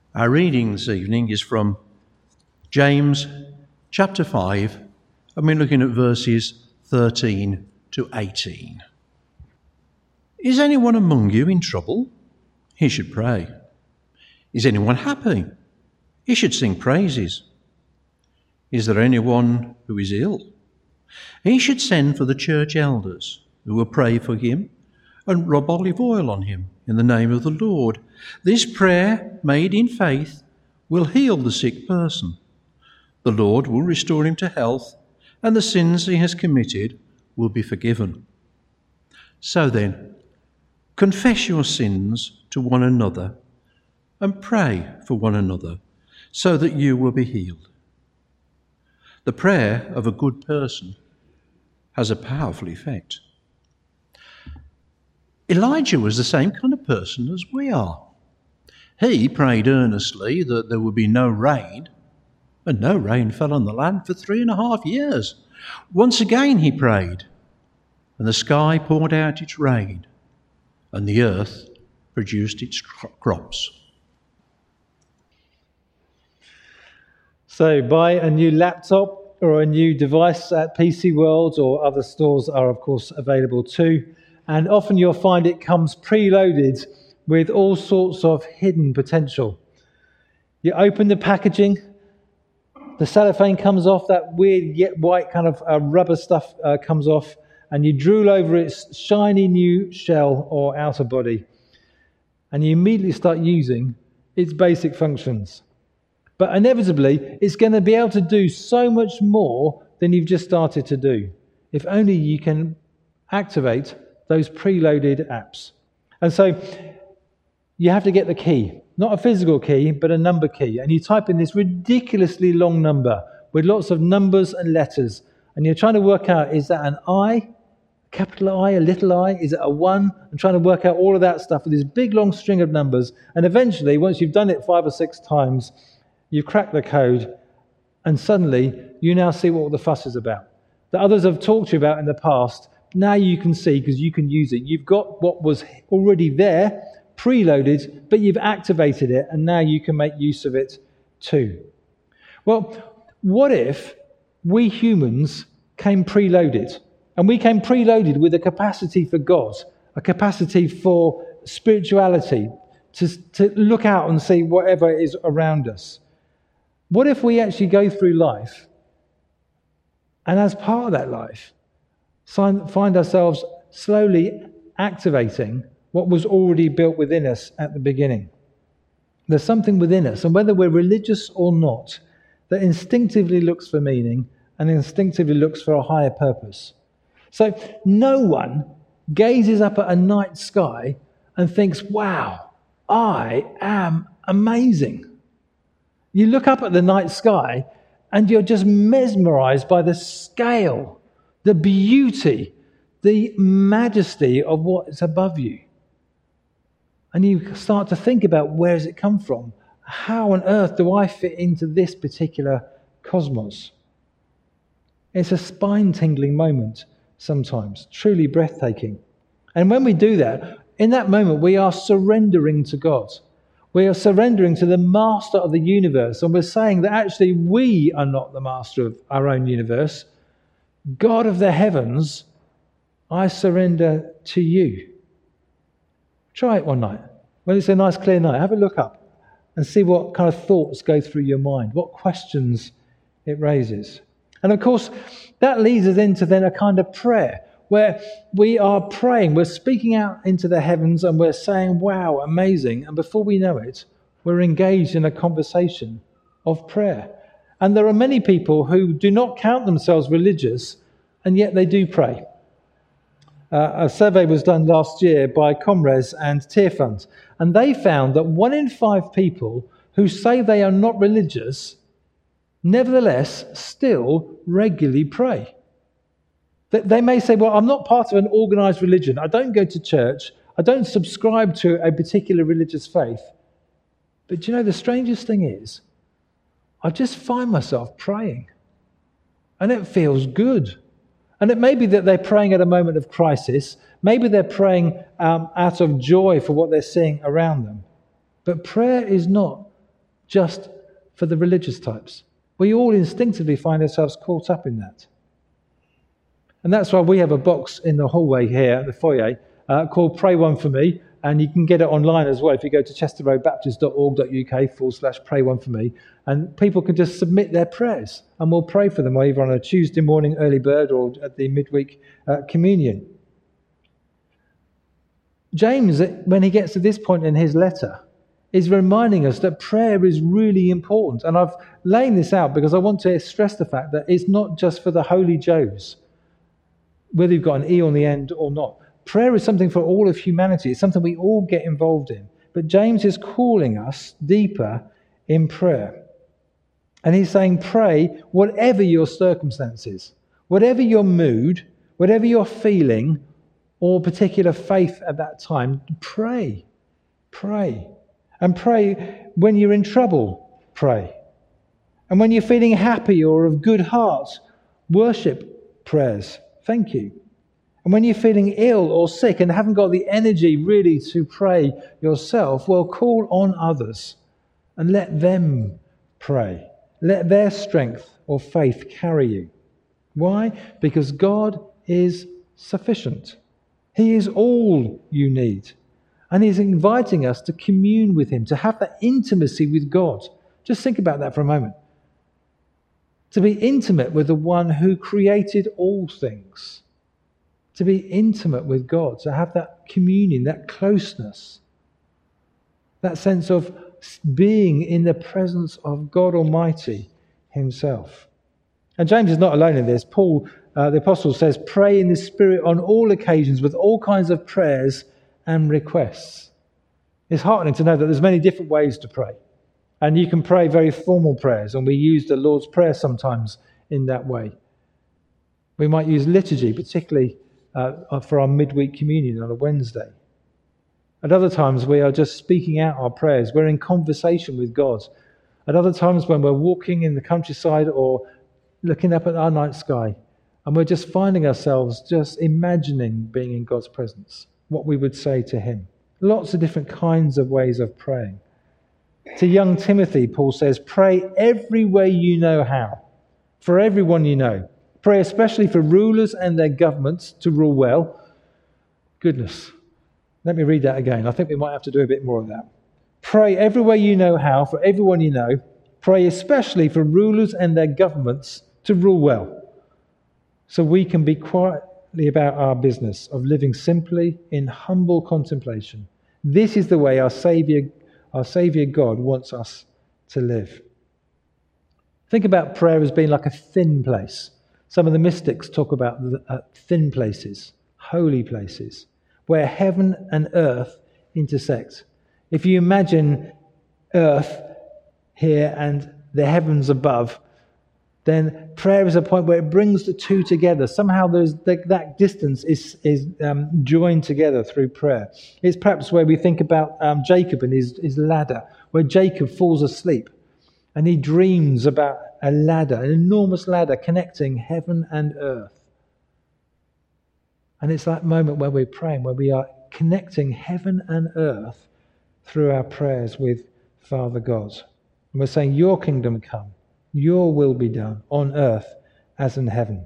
Our reading this evening is from James chapter 5, and we're looking at verses 13 to 18. Is anyone among you in trouble? He should pray. Is anyone happy? He should sing praises. Is there anyone who is ill? He should send for the church elders, who will pray for him and rub olive oil on him in the name of the Lord. This prayer, made in faith, will heal the sick person. The Lord will restore him to health, and the sins he has committed will be forgiven. So then, confess your sins to one another and pray for one another so that you will be healed. The prayer of a good person has a powerful effect. Elijah was the same kind of person as we are. He prayed earnestly that there would be no rain, and no rain fell on the land for 3.5 years. Once again he prayed, and the sky poured out its rain, and the earth produced its crops. So buy a new laptop or a new device at PC World, or other stores are of course available too. And often you'll find it comes preloaded with all sorts of hidden potential. You open the packaging, the cellophane comes off, that weird yet white kind of rubber stuff comes off, and you drool over its shiny new shell or outer body, and you immediately start using its basic functions. But inevitably, it's going to be able to do so much more than you've just started to do, if only you can activate those preloaded apps. And so you have to get the key, not a physical key, but a number key. And you type in this ridiculously long number with lots of numbers and letters. And you're trying to work out, is that an I, a capital I, a little I? Is it a 1? And trying to work out all of that stuff with this big long string of numbers. And eventually, once you've done it 5 or 6 times, you've cracked the code. And suddenly, you now see what all the fuss is about. That others have talked to you about in the past, now you can see because you can use it. You've got what was already there, preloaded, but you've activated it, and now you can make use of it too. Well, what if we humans came preloaded? And we came preloaded with a capacity for God, a capacity for spirituality, to look out and see whatever is around us. What if we actually go through life, and as part of that life, find ourselves slowly activating what was already built within us at the beginning? There's something within us, and whether we're religious or not, that instinctively looks for meaning and instinctively looks for a higher purpose. So no one gazes up at a night sky and thinks, wow, I am amazing. You look up at the night sky and you're just mesmerized by the scale, the beauty, the majesty of what is above you. And you start to think about, where does it come from? How on earth do I fit into this particular cosmos? It's a spine-tingling moment sometimes, truly breathtaking. And when we do that, in that moment we are surrendering to God. We are surrendering to the master of the universe, and we're saying that actually we are not the master of our own universe. God of the heavens, I surrender to you. Try it one night. When it's a nice clear night, have a look up and see what kind of thoughts go through your mind, what questions it raises. And of course, that leads us into then a kind of prayer where we are praying, we're speaking out into the heavens and we're saying, wow, amazing. And before we know it, we're engaged in a conversation of prayer. And there are many people who do not count themselves religious, and yet they do pray. A survey was done last year by Comres and Tearfund, and they found that 1 in 5 people who say they are not religious, nevertheless, still regularly pray. They may say, well, I'm not part of an organized religion. I don't go to church. I don't subscribe to a particular religious faith. But you know, the strangest thing is, I just find myself praying. And it feels good. And it may be that they're praying at a moment of crisis. Maybe they're praying out of joy for what they're seeing around them. But prayer is not just for the religious types. We all instinctively find ourselves caught up in that. And that's why we have a box in the hallway here, the foyer, called Pray One For Me. And you can get it online as well if you go to chesterroadbaptist.org.uk/Pray One For Me. And people can just submit their prayers and we'll pray for them either on a Tuesday morning early bird or at the midweek communion. James, when he gets to this point in his letter, is reminding us that prayer is really important. And I've laid this out because I want to stress the fact that it's not just for the holy Joes, whether you've got an E on the end or not. Prayer is something for all of humanity. It's something we all get involved in. But James is calling us deeper in prayer. And he's saying, pray whatever your circumstances, whatever your mood, whatever you're feeling, or particular faith at that time, pray. Pray. And pray when you're in trouble, pray. And when you're feeling happy or of good heart, worship prayers. Thank you. And when you're feeling ill or sick and haven't got the energy really to pray yourself, well, call on others and let them pray. Let their strength or faith carry you. Why? Because God is sufficient. He is all you need. And he's inviting us to commune with him, to have that intimacy with God. Just think about that for a moment. To be intimate with the one who created all things. To be intimate with God, to have that communion, that closeness, that sense of being in the presence of God Almighty himself. And James is not alone in this. Paul, the apostle, says, pray in the Spirit on all occasions with all kinds of prayers and requests. It's heartening to know that there's many different ways to pray. And you can pray very formal prayers, and we use the Lord's Prayer sometimes in that way. We might use liturgy, particularly for our midweek communion on a Wednesday. At other times, we are just speaking out our prayers. We're in conversation with God. At other times, when we're walking in the countryside or looking up at our night sky, and we're just finding ourselves just imagining being in God's presence, what we would say to him. Lots of different kinds of ways of praying. To young Timothy, Paul says, pray every way you know how, for everyone you know. Pray especially for rulers and their governments to rule well. Goodness. Let me read that again. I think we might have to do a bit more of that. Pray every way you know how, for everyone you know. Pray especially for rulers and their governments to rule well, so we can be quietly about our business of living simply in humble contemplation. This is the way our Saviour God wants us to live. Think about prayer as being like a thin place. Some of the mystics talk about thin places, holy places, where heaven and earth intersect. If you imagine earth here and the heavens above, then prayer is a point where it brings the two together. Somehow that distance is joined together through prayer. It's perhaps where we think about Jacob and his ladder, where Jacob falls asleep and he dreams about a ladder, an enormous ladder connecting heaven and earth. And it's that moment where we're praying, where we are connecting heaven and earth through our prayers with Father God. And we're saying, your kingdom come, your will be done on earth as in heaven.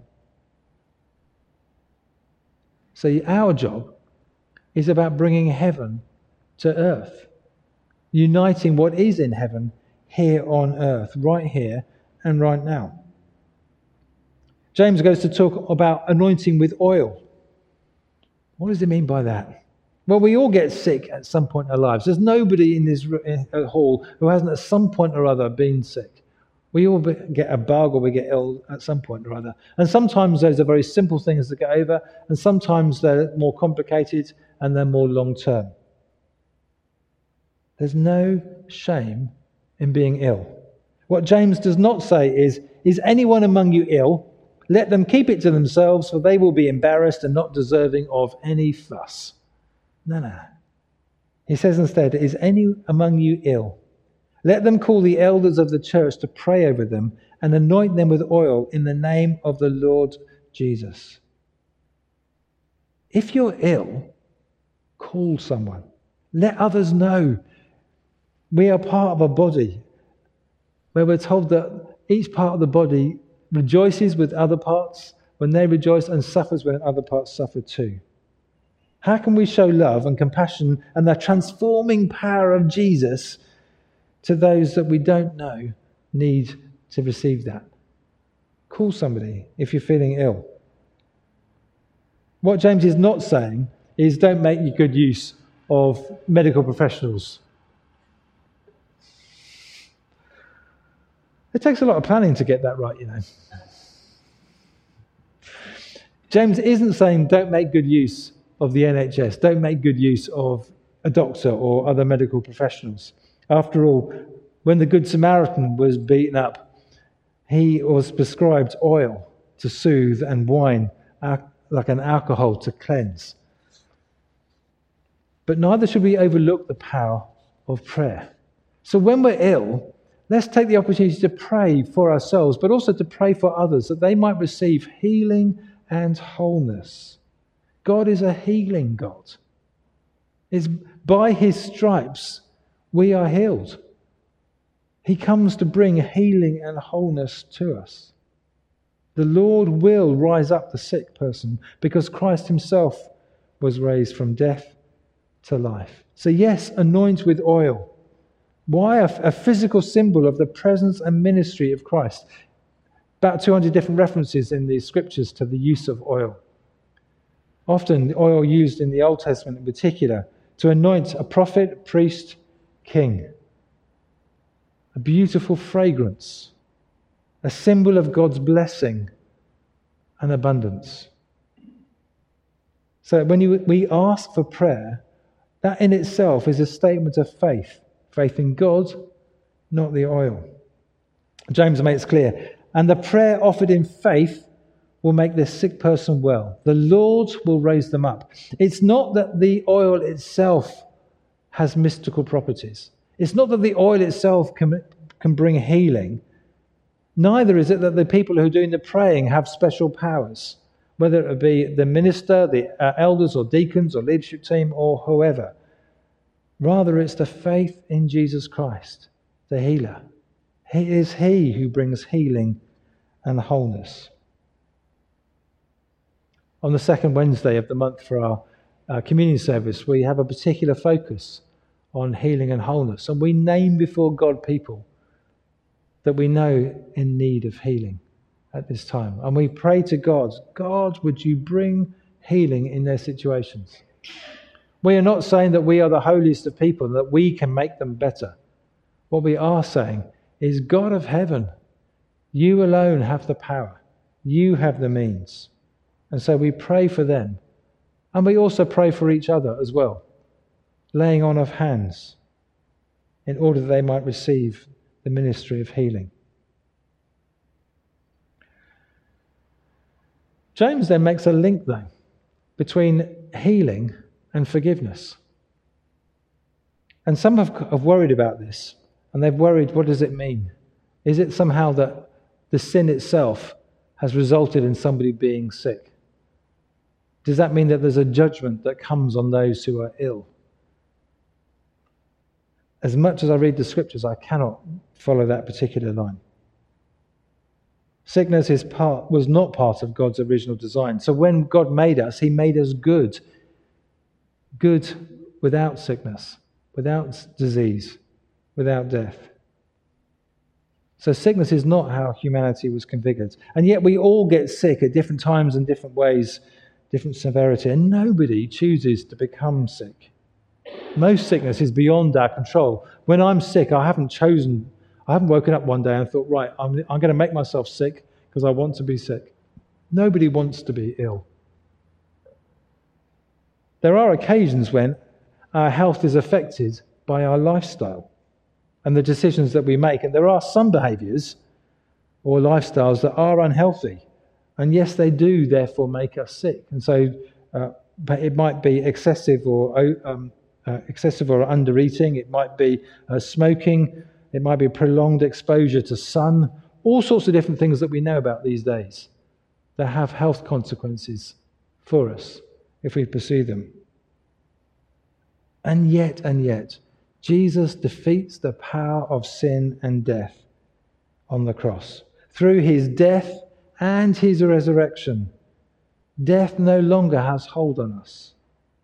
So our job is about bringing heaven to earth, uniting what is in heaven here on earth, right here and right now. James goes to talk about anointing with oil. What does he mean by that? Well, we all get sick at some point in our lives. There's nobody in this hall who hasn't at some point or other been sick. We all get a bug or we get ill at some point or other. And sometimes those are very simple things to get over, and sometimes they're more complicated and they're more long-term. There's no shame in being ill. What James does not say is anyone among you ill? Let them keep it to themselves, for they will be embarrassed and not deserving of any fuss. No. He says instead, is any among you ill? Let them call the elders of the church to pray over them and anoint them with oil in the name of the Lord Jesus. If you're ill, call someone. Let others know. We are part of a body. where we're told that each part of the body rejoices with other parts when they rejoice and suffers when other parts suffer too. How can we show love and compassion and the transforming power of Jesus to those that we don't know need to receive that? Call somebody if you're feeling ill. What James is not saying is don't make good use of medical professionals. It takes a lot of planning to get that right, you know. James isn't saying don't make good use of the NHS, don't make good use of a doctor or other medical professionals. After all, when the Good Samaritan was beaten up, he was prescribed oil to soothe and wine like an alcohol to cleanse. But neither should we overlook the power of prayer. So when we're ill, let's take the opportunity to pray for ourselves, but also to pray for others, that they might receive healing and wholeness. God is a healing God. It's by his stripes we are healed. He comes to bring healing and wholeness to us. The Lord will rise up the sick person because Christ himself was raised from death to life. So yes, anoint with oil. Why? A physical symbol of the presence and ministry of Christ. About 200 different references in the scriptures to the use of oil. Often the oil used in the Old Testament in particular to anoint a prophet, priest, king. A beautiful fragrance, a symbol of God's blessing and abundance. So when we ask for prayer, that in itself is a statement of faith. Faith in God, not the oil. James makes clear, and the prayer offered in faith will make this sick person well. The Lord will raise them up. It's not that the oil itself has mystical properties. It's not that the oil itself can bring healing. Neither is it that the people who are doing the praying have special powers, whether it be the minister, the elders or deacons or leadership team or whoever. Rather, it's the faith in Jesus Christ, the healer. It is he who brings healing and wholeness. On the second Wednesday of the month for our communion service, we have a particular focus on healing and wholeness. And we name before God people that we know in need of healing at this time. And we pray to God, God, would you bring healing in their situations? We are not saying that we are the holiest of people, that we can make them better. What we are saying is, God of heaven, you alone have the power. You have the means. And so we pray for them. And we also pray for each other as well, laying on of hands in order that they might receive the ministry of healing. James then makes a link, though, between healing and forgiveness. And some have worried about this, and they've worried, what does it mean? Is it somehow that the sin itself has resulted in somebody being sick? Does that mean that there's a judgment that comes on those who are ill? As much as I read the scriptures, I cannot follow that particular line. Sickness was not part of God's original design. So when God made us, he made us good. Good without sickness, without disease, without death. So sickness is not how humanity was configured. And yet we all get sick at different times and different ways, different severity, and nobody chooses to become sick. Most sickness is beyond our control. When I'm sick, I haven't woken up one day and thought, right, I'm going to make myself sick because I want to be sick. Nobody wants to be ill. There are occasions when our health is affected by our lifestyle and the decisions that we make. And there are some behaviours or lifestyles that are unhealthy. And yes, they do therefore make us sick. And so but it might be excessive or under eating. It might be smoking. It might be prolonged exposure to sun. All sorts of different things that we know about these days that have health consequences for us if we pursue them. And yet, Jesus defeats the power of sin and death on the cross. Through his death and his resurrection, death no longer has hold on us.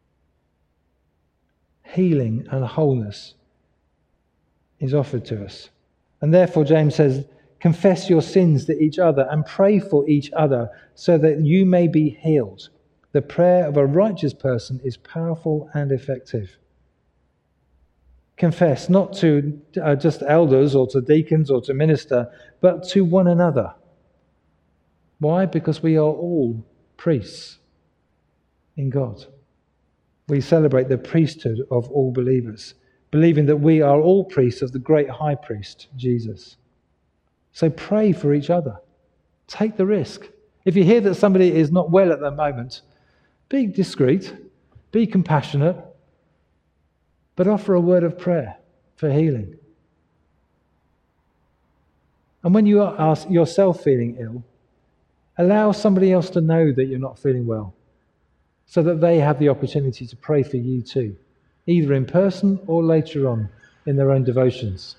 Healing and wholeness is offered to us. And therefore, James says, confess your sins to each other and pray for each other so that you may be healed. The prayer of a righteous person is powerful and effective. Confess not to just elders or to deacons or to minister, but to one another. Why? Because we are all priests in God. We celebrate the priesthood of all believers, believing that we are all priests of the great high priest, Jesus. So pray for each other. Take the risk. If you hear that somebody is not well at the moment, be discreet, be compassionate, but offer a word of prayer for healing. And when you are yourself feeling ill, allow somebody else to know that you're not feeling well, so that they have the opportunity to pray for you too, either in person or later on in their own devotions.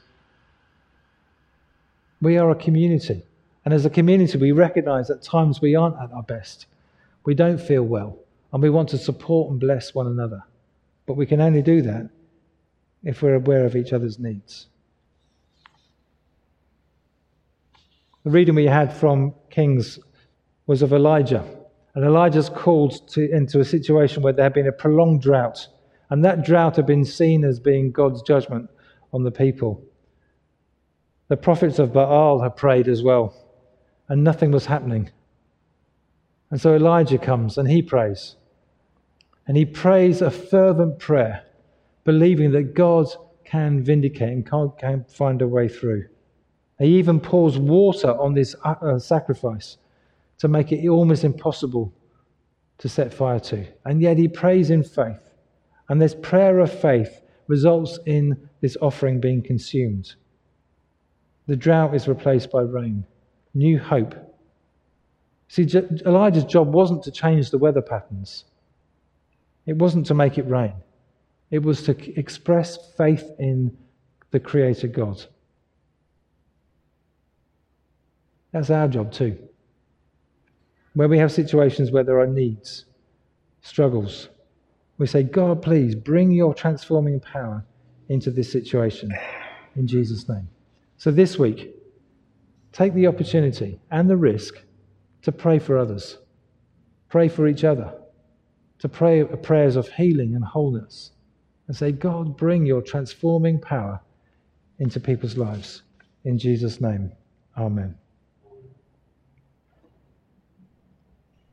We are a community, and as a community we recognise at times we aren't at our best. We don't feel well, and we want to support and bless one another. But we can only do that if we're aware of each other's needs. The reading we had from Kings was of Elijah. And Elijah's called into a situation where there had been a prolonged drought. And that drought had been seen as being God's judgment on the people. The prophets of Baal had prayed as well. And nothing was happening. And so Elijah comes and he prays. And he prays a fervent prayer, believing that God can vindicate and can find a way through. He even pours water on this sacrifice to make it almost impossible to set fire to. And yet he prays in faith. And this prayer of faith results in this offering being consumed. The drought is replaced by rain. New hope. See, Elijah's job wasn't to change the weather patterns. It wasn't to make it rain. It was to express faith in the Creator God. That's our job too. Where we have situations where there are needs, struggles, we say, God, please bring your transforming power into this situation in Jesus' name. So this week, take the opportunity and the risk to pray for others, pray for each other, to pray prayers of healing and wholeness, and say, God, bring your transforming power into people's lives. In Jesus' name, amen.